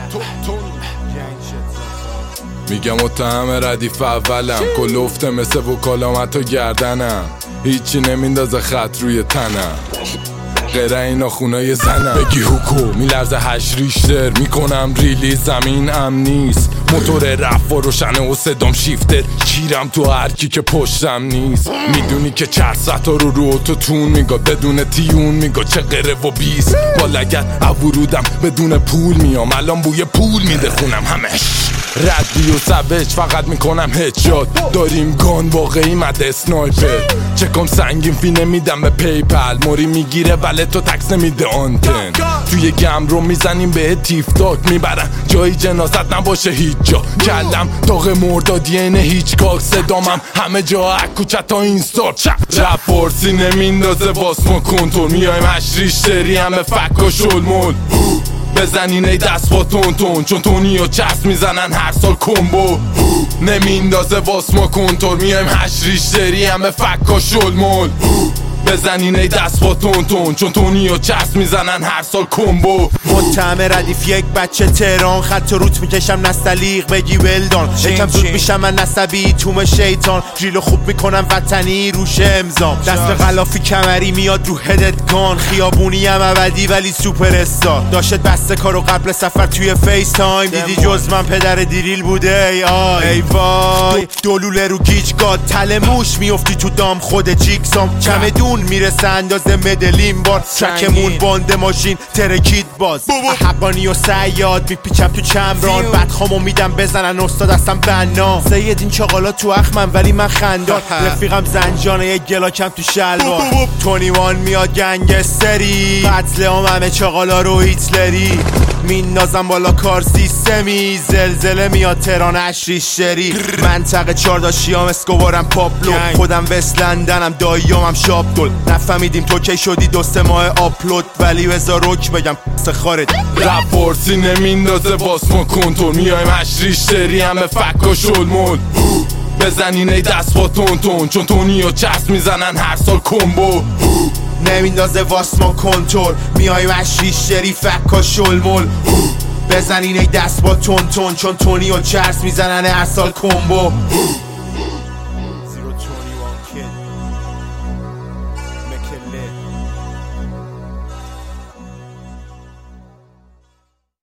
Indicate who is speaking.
Speaker 1: میگم متهم ردیف اولم کلفته مثل وکالامت و گردنم هیچی نمیندازه خط روی تنم غیره اینا خونای زنم بگی هوکو میلرزه 8 ریشتر میکنم ریلی زمین نیست موتور رفت و روشنه و صدام شیفتر کیرم تو هرکی که پشتم نیست میدونی که چرستا رو اتوتون میگا بدون تیون میگا چه غره و بیس با لگت ورودم بدون پول میام الان بوی پول میده خونم همش ردی و سوج فقط میکنم هدشات داریم گان واقعی مد اسنایپر چکم سنگین فی نمیدم به پیپل موری میگیره ولی تو تکس نمیده آنتن توی گم رو میزنیم به تیف تاک میبرن جایی جناست نباشه هیچ جا کلم داغ مردادی اینه هیچ کاک صدامم همه جا اکوچه تا اینستا رپ فارسی نمیندازه واسما کنتور میایم 8 ریشتری همه فک و شلمول بزنین ای دست با تون چون تونی و چسب میزنن هر سال کمبو نمیندازه واسما کنتور میایم 8 ریشتری همه فک و شلمول بزنین ای دست با تون چون تونی و چسب میزنن هر سال کمبو
Speaker 2: متهم ردیف یک بچه تهران خط و روت میکشم نستلیق بگی ولدان یکم زود میشم من نسبی توم شیطان جیلو خوب میکنم وطنی روش امضام دست به غلافی کمری میاد رو هدت گان خیابونی هم ابدی ولی سوپر استار داشت بسته کارو قبل سفر توی فیس تایم دیدی جز من پدر دیریل بوده ای وای دلوله رو گیج گاد تل موش میافتی تو دام خود جیکسام چمدون میرسه اندازه مدلین بار چکمون باند ماشین ترکید باز حقانی و سیاد میپیچم تو چمران بدخامو میدم بزنن استاد هستم بنا سید این چاقالا تو اخمم ولی من خندان رفیقم زنجانه یک گلاکم تو شلوار 21 میاد گنگستری قتل همه چاقالا رو هیتلری میندازم بالا کار سیستمی زلزله میاد تهران 8 ریشتری منطقه 14 شیام اسکوبارم پاپلو خودم وست لندنم داییامم شاب دل نفهمیدیم تو کی شدی 2 ماه آپلود ولی بذار روک بگم سخارت
Speaker 1: رپ فارسی نمیندازه واسما کنتور میایم 8 ریشتری همه فک و شلمول بزنین ای دست با تون چون تونی و چسب میزنن هر سال کمبو
Speaker 2: نمیندازه واسما کنتور میایم 8 ریشتری فک و شلمول بزنین ای دست با تون چون تونی و چرس میزنن هر سال کمبو